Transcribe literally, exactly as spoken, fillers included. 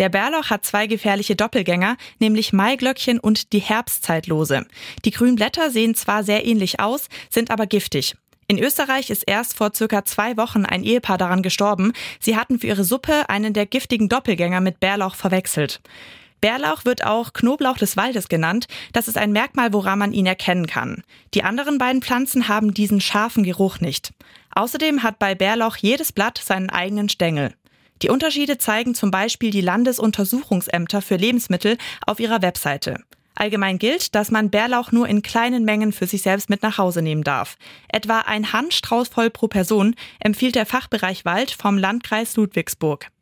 Der Bärlauch hat zwei gefährliche Doppelgänger, nämlich Maiglöckchen und die Herbstzeitlose. Die grünen Blätter sehen zwar sehr ähnlich aus, sind aber giftig. In Österreich ist erst vor circa zwei Wochen ein Ehepaar daran gestorben. Sie hatten für ihre Suppe einen der giftigen Doppelgänger mit Bärlauch verwechselt. Bärlauch wird auch Knoblauch des Waldes genannt. Das ist ein Merkmal, woran man ihn erkennen kann. Die anderen beiden Pflanzen haben diesen scharfen Geruch nicht. Außerdem hat bei Bärlauch jedes Blatt seinen eigenen Stängel. Die Unterschiede zeigen zum Beispiel die Landesuntersuchungsämter für Lebensmittel auf ihrer Webseite. Allgemein gilt, dass man Bärlauch nur in kleinen Mengen für sich selbst mit nach Hause nehmen darf. Etwa ein Handstrauß voll pro Person empfiehlt der Fachbereich Wald vom Landkreis Ludwigsburg.